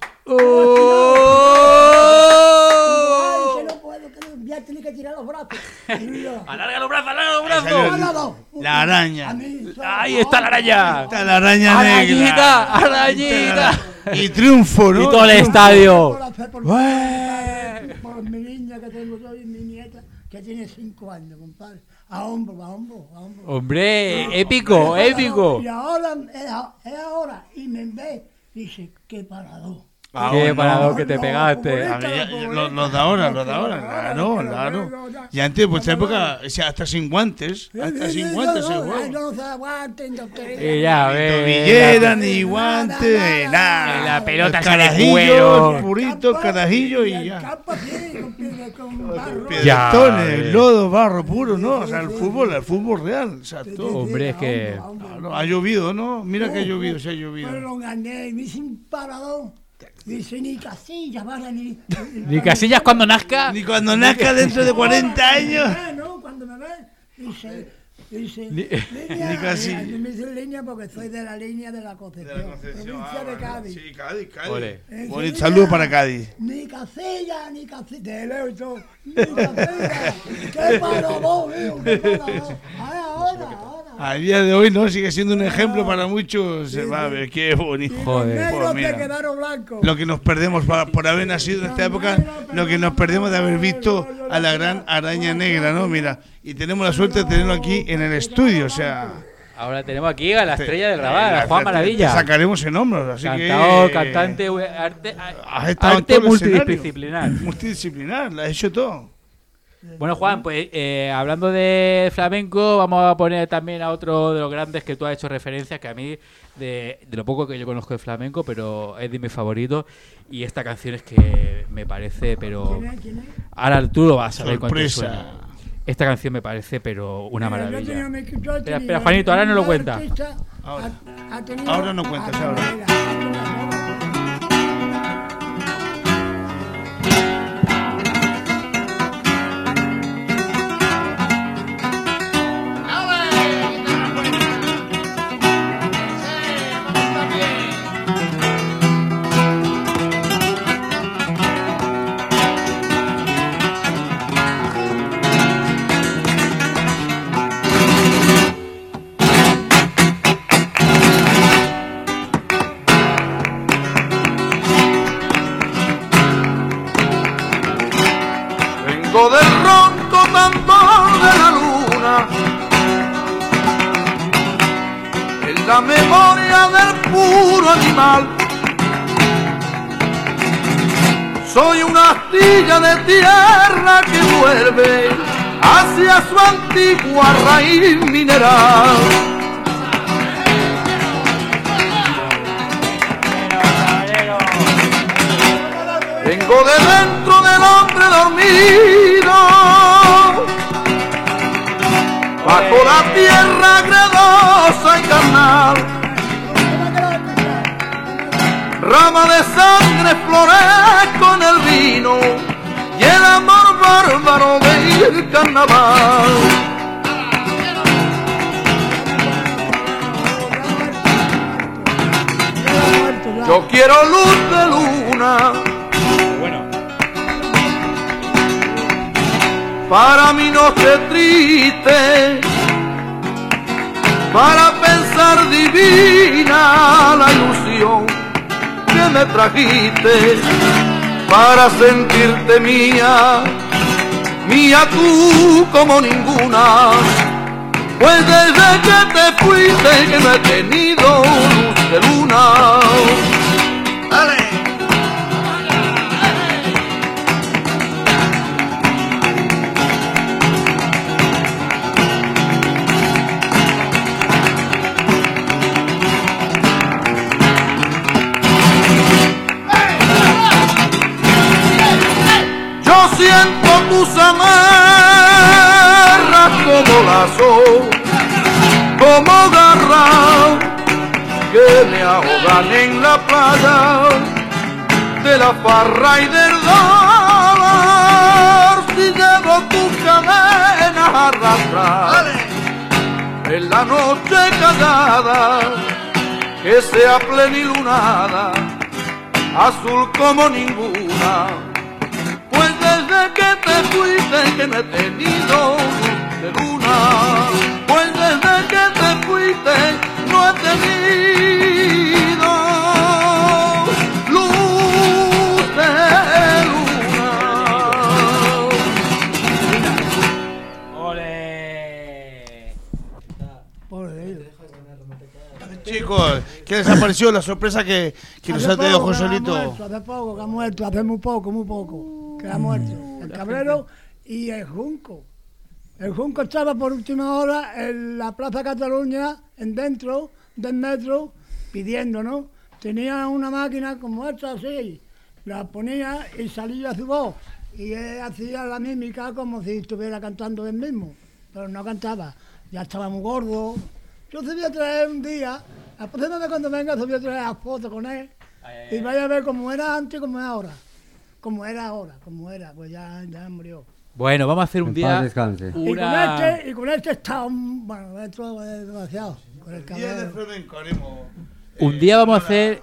Ya tiene que tirar los brazos. ¡Alarga los brazos! La araña. ¡Ahí está la araña! Está la araña negra. ¡Arañita! Y triunfo, ¿no? Y todo el estadio. Por mi niña que tengo yo y mi nieta, que tiene 5 años, compadre. A hombro. Hombre, épico. Y ahora, es ahora. Y me ve, dice, qué parador. Qué paradón que te pegaste. A ver, los de ahora, claro. Y antes, pues esta época, o sea, hasta sin guantes. Hasta sin guantes se jugaba. No se aguanten, Y ya ves. Tobillera, ni guantes, nada. La pelota el esa de carajillo, cuero. el purito, el carajillo y ya. Campo así, con barro. Piedrones, lodo, barro puro, ¿no? O sea, el fútbol real, exacto. Hombre, es que... Claro, ha llovido, ¿no? Mira que ha llovido, se ha llovido. Pero lo gané, me hice un paradón. Dice, ni Casillas, vale, Ni Casillas cuando nazca. Ni cuando nazca dentro de 40 años. No, cuando me ve, dice, Ni línea, Casillas. me dice línea porque soy de la línea de la Concepción, provincia de Cádiz. Sí, Cádiz. Ole. Bonito saludo para Cádiz. Ni Casillas, te leo esto, ni Casillas, qué paradón, qué paradón. Ahora. A día de hoy, ¿no? Sigue siendo un ejemplo para muchos. Se va a ver, qué bonito. Joder. Negros te quedaron blancos. Lo que nos perdemos por haber nacido en esta época, lo que nos perdemos de haber visto a la gran araña negra, ¿no? Mira, y tenemos la suerte de tenerlo aquí en el estudio, o sea... Ahora tenemos aquí a la estrella del Raval, a Juan Maravilla. Sacaremos en hombros, así Cantador, que... cantante, arte multidisciplinar. Multidisciplinar, lo ha hecho todo. Bueno, Juan, pues hablando de flamenco, vamos a poner también a otro de los grandes que tú has hecho referencia, que a mí, de lo poco que yo conozco de flamenco, pero es de mis favoritos. Y esta canción es que me parece, pero... ¿Quién es? Ahora tú lo vas a ver cuando Sorpresa. suena. Esta canción me parece, pero una maravilla. Espera, Espera, Juanito, ahora no lo cuenta. Ahora no cuentas, ahora. Vengo del ronco tambor de la luna, en la memoria del puro animal. Soy una astilla de tierra que vuelve hacia su antigua raíz mineral. Vengo de dentro del hombre dormido, bajo la tierra gredosa y carnal. Rama de sangre florezco en el vino y el amor bárbaro del carnaval. Yo quiero luz de luna para mi noche triste, para pensar divina la ilusión que me trajiste, para sentirte mía, mía tú como ninguna. Pues desde que te fuiste que no he tenido luz de luna. ¡Dale! Yo siento tus amarras como lazo, como garra que me ahogan en la playa de la farra y del dolor. Si llevo tus cadenas a arrastrar en la noche callada, que sea plenilunada, azul como ninguna. Pues desde que te fuiste que no he tenido luz de luna. Pues desde que te fuiste no he tenido luz de luna. ¡Ole! Pobre de ellos. Chicos, ¿qué les ha parecido la sorpresa que nos ha traído Joselito? Hace poco que ha muerto, hace muy poco que ha muerto. El Cabrero y el Junco. El Junco estaba por última hora en la Plaza Cataluña, dentro del metro, pidiendo, ¿no? Tenía una máquina como esta así, la ponía y salía su voz. Y él hacía la mímica como si estuviera cantando él mismo, pero no cantaba. Ya estaba muy gordo. Yo se voy a traer un día, a próxima vez cuando venga, se voy a traer las fotos con él. Y vaya a ver cómo era antes y cómo es ahora. Cómo era, pues ya murió. Bueno, vamos a hacer un día descanse. Y con este está bueno, esto es demasiado. Con el Cabrero. Un día vamos a hacer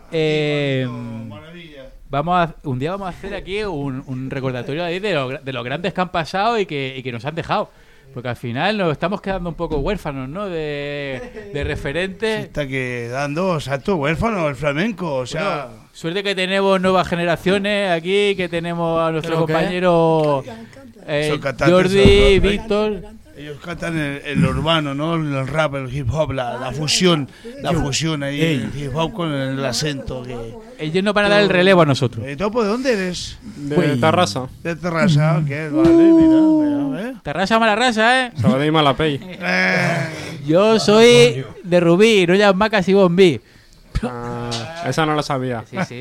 un día vamos a hacer aquí un recordatorio ahí de los grandes que han pasado y que nos han dejado. Porque al final nos estamos quedando un poco huérfanos, ¿no? De referentes. Se está quedando, exacto, huérfano el flamenco, o sea... Bueno, suerte que tenemos nuevas generaciones aquí, que tenemos a nuestro compañero Jordi, Víctor... Ellos cantan el urbano, ¿no? El rap, el hip hop, la fusión ahí, el hip hop con el acento. Ellos nos van a dar el relevo a nosotros. ¿Topo, de dónde eres? De Tarrasa. De Tarrasa, ok, vale, mira. Tarrasa mala raza, ¿eh? Sabadell mala pell. Yo soy de Rubí, no llamas Macas y Bombí. Esa no la sabía. Sí.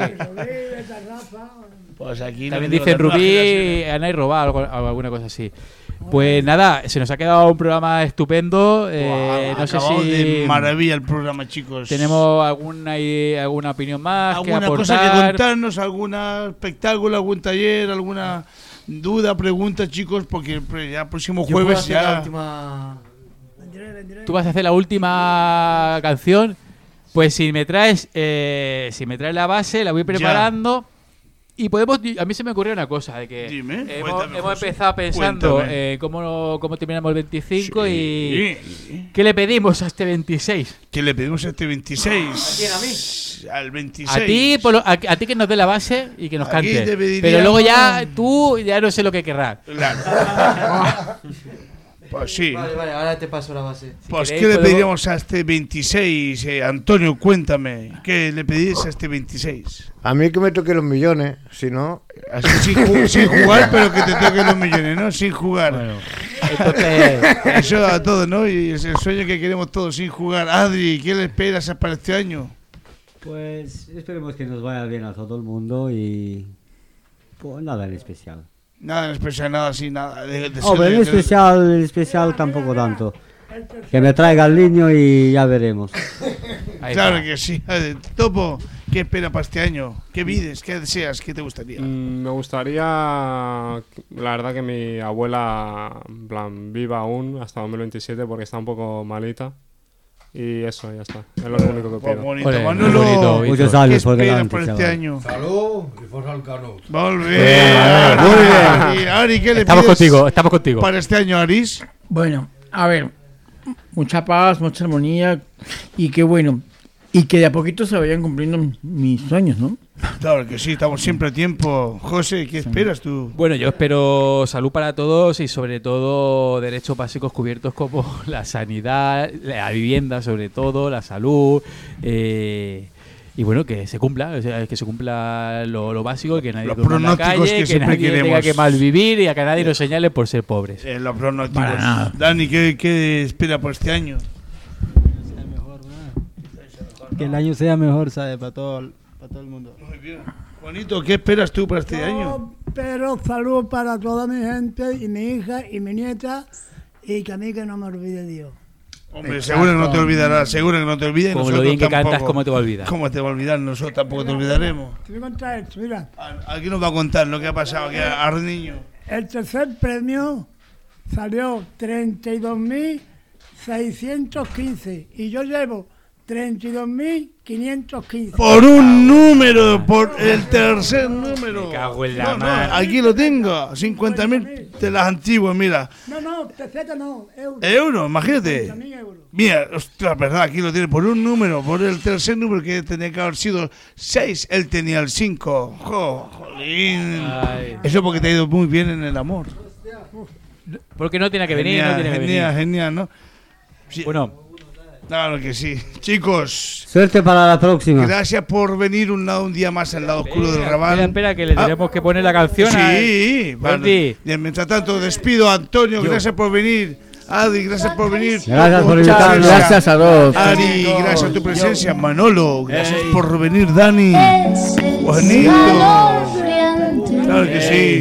Pues aquí también dicen Rubí, Ana y Robá, alguna cosa así. Pues nada, se nos ha quedado un programa estupendo. No sé si de maravilla el programa, chicos. Tenemos alguna opinión más, alguna que aportar, cosa que contarnos, algún espectáculo, algún taller, alguna duda, pregunta, chicos, porque ya el próximo jueves ya. Tú vas a hacer la última canción. Pues si me traes la base, la voy preparando. Y a mí se me ocurrió una cosa, de que hemos empezado pensando cómo terminamos el 25 y ¿qué le pedimos a este 26? ¿Qué le pedimos a este 26? ¿A quién, a mí? Al 26. A ti que nos dé la base y que nos cante. Pero luego ya tú ya no sé lo que querrás. Claro. Pues sí. Vale, ahora te paso la base. Pues ¿qué le pediríamos a este 26? Antonio, cuéntame, ¿qué le pedís a este 26? A mí que me toque los millones, si no... Sin jugar, pero que te toquen los millones, ¿no? Sin jugar. Bueno, entonces... Eso a todos, ¿no? Y es el sueño que queremos todos, sin jugar. Adri, ¿qué le esperas para este año? Pues esperemos que nos vaya bien a todo el mundo y... Pues nada en especial. Nada en especial, nada así, nada. Pero en especial tampoco tanto. Que me traiga el niño y ya veremos. Claro que sí. Topo, ¿qué espera para este año? ¿Qué vides? ¿Qué deseas? ¿Qué te gustaría? Me gustaría, la verdad, que mi abuela, en plan, viva aún hasta 2027 porque está un poco malita. Y eso, ya está. Es lo único que pido. Bonito, Manolo. Muchos años por delante, por este año. Salud y forza al Canut. Muy bien. Y Ari, ¿qué le pides? Estamos contigo. Para este año, Aris. Bueno, a ver, mucha paz, mucha armonía y qué bueno. Y que de a poquito se vayan cumpliendo mis sueños, ¿no? Claro que sí, estamos siempre a tiempo. José, ¿qué esperas tú? Bueno, yo espero salud para todos y sobre todo derechos básicos cubiertos como la sanidad, la vivienda sobre todo, la salud y bueno, que se cumpla, o sea, que se cumpla lo básico, que nadie duerma en la calle, que nadie tenga que malvivir y a que nadie nos señale por ser pobres. Los pronósticos. Dani, ¿qué espera por este año? Que el año sea mejor, ¿sabes? Para todo el mundo. Muy bien. Juanito, ¿qué esperas tú para este año? Pero salud para toda mi gente y mi hija y mi nieta y que a mí que no me olvide Dios. Hombre, seguro que no te olvidarás, seguro que no te olvides. Como lo bien que cantas, ¿cómo te va a olvidar? ¿Cómo te va a olvidar? Nosotros tampoco te olvidaremos. Te voy a contar esto, mira. Aquí nos va a contar lo que ha pasado aquí a niño. El tercer premio salió 32.615 y yo llevo 32.515. Por un número, por el tercer número. Me cago en la madre. Aquí lo tengo, 50.000 de las antiguas, mira. No, peseta no, euros. ¿Euros? Imagínate. 50.000 euros. Mira, ostras, verdad, aquí lo tiene por un número, por el tercer número que tenía que haber sido 6, él tenía el 5. Jolín. Eso porque te ha ido muy bien en el amor. Porque no tiene que venir, Genial, ¿no? Sí. Bueno, Claro que sí. Chicos. Suerte para la próxima. Gracias por venir un día más al lado oscuro del Raval. Espera, que le tenemos que poner la canción. Sí, vale. Mientras tanto, despido a Antonio. Gracias por venir. Adi, gracias por venir. Gracias por invitarnos. Gracias a todos. Ari, gracias a tu presencia. Manolo, gracias por venir. Dani, Juanito. Claro que sí.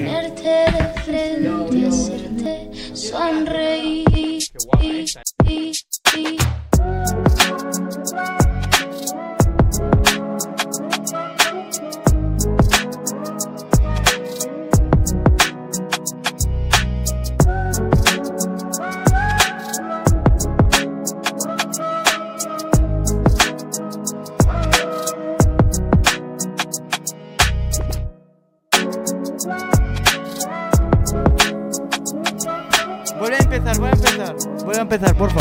Voy a empezar, porfa.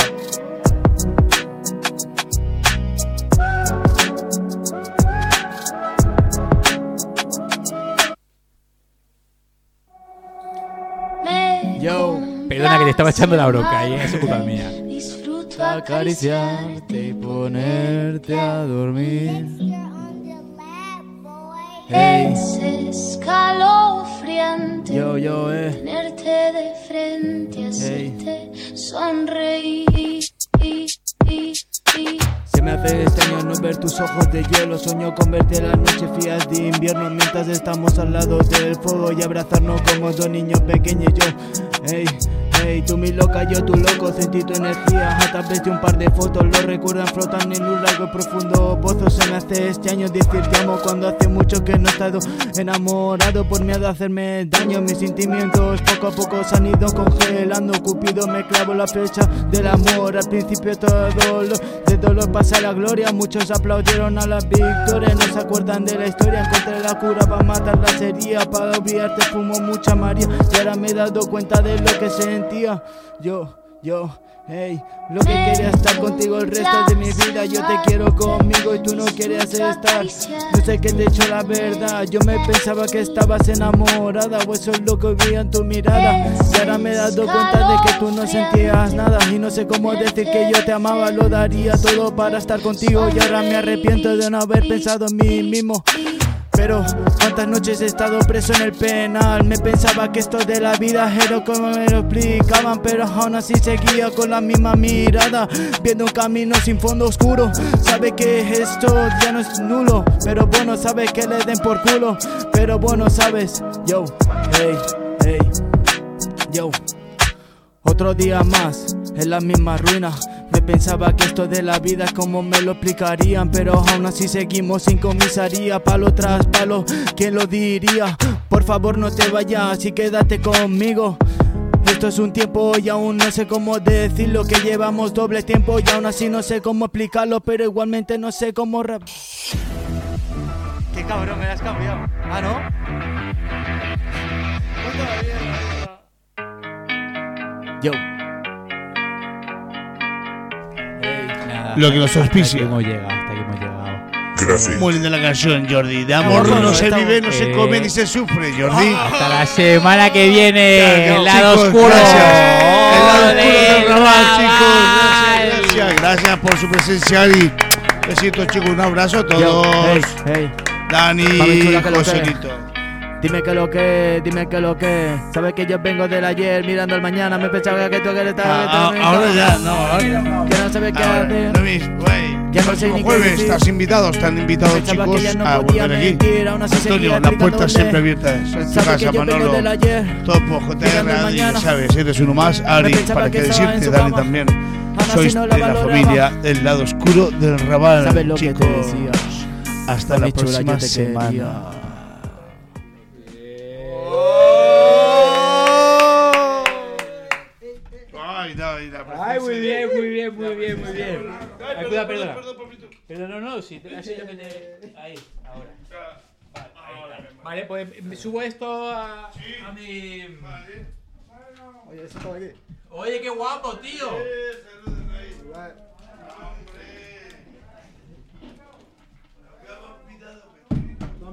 Yo. Perdona que te estaba echando la bronca, es culpa mía. Acariciarte y ponerte a dormir. Hey. Es escalofriante Yo, tenerte de frente, hacerte sonreír. Se me hace extraño no ver tus ojos de hielo. Sueño con verte las noches frías de invierno, mientras estamos al lado del fuego y abrazarnos como dos niños pequeños. Yo, hey, tú mi loca, yo tu loco. Sentí tu energía a través de un par de fotos. Lo recuerdan, flotan en un largo y profundo pozo. Se me hace extraño decir te amo cuando hace mucho que no he estado enamorado. Por miedo a hacerme daño, mis sentimientos poco a poco se han ido congelando. Cupido me clavó la flecha del amor. Al principio todo de dolor pasa la gloria. Muchos aplaudieron a la victoria, no se acuerdan de la historia. Encontré la cura para matar la sería. Para olvidarte fumo mucha María. Y ahora me he dado cuenta de lo que sentía. Yo, hey, lo que quería estar contigo el resto de mi vida. Yo te quiero conmigo y tú no querías estar. No sé qué te he hecho la verdad. Yo me pensaba que estabas enamorada, o eso es lo que vi en tu mirada. Y ahora me he dado cuenta de que tú no sentías nada. Y no sé cómo decir que yo te amaba. Lo daría todo para estar contigo. Y ahora me arrepiento de no haber pensado en mí mismo. Pero cuántas noches he estado preso en el penal. Me pensaba que esto de la vida era como me lo explicaban, pero aún así seguía con la misma mirada, viendo un camino sin fondo oscuro. Sabe que esto ya no es nulo, pero bueno, sabe que le den por culo. Pero bueno, sabes, yo, hey, yo. Otro día más en la misma ruina. Me pensaba que esto de la vida es como me lo explicarían, pero aún así seguimos sin comisaría. Palo tras palo, ¿quién lo diría? Por favor no te vayas y quédate conmigo. Esto es un tiempo y aún no sé cómo decirlo, que llevamos doble tiempo y aún así no sé cómo explicarlo, pero igualmente no sé cómo Qué cabrón, me la has cambiado. ¿Ah, no? Yo. Lo que nos auspicia. Hasta aquí hemos llegado. Gracias. Muy linda la canción, Jordi. De amor no se vive, no se come ni se sufre, Jordi. Hasta la semana que viene. El lado Chicos, oscuro. Gracias. El lado oscuro del del Raval, Raval. chicos. Gracias por su presencia y besitos, chicos. Un abrazo a todos. Hey. Dani, Mami chula, que lo que. Joselito. Dime que lo que. Sabes que yo vengo del ayer mirando al mañana. Me pensaba que tú querías estar. Ahora ya, no. Ahora Ya no sabes qué hacer. lo mismo, güey. Ya no sé ni qué Jueves decir. estás invitado, están invitados, Pensaba chicos, que ya no a podía volver aquí. mentir, aún así Antonio, seguía la puerta explicándole. siempre abierta es en tu Sabes que casa, yo vengo Manolo. del ayer. Topo, JR, mirando al Adi, ya mañana. sabes, eres uno más. Ari, pensaba para que qué estaba en decirte, su Dani cama. también. así Sois no de la la valoraba. familia del lado oscuro del Raval, ¿Sabes lo que te chicos. decía? Hasta Mami la chula, próxima yo te semana. quería. Ay, muy bien. Ay, cuidado, perdona. Perdona, no, sí, así lo que te. Ahí, ahora. Vale, pues me subo esto a mi. Oye, eso está aquí. Oye, qué guapo, tío.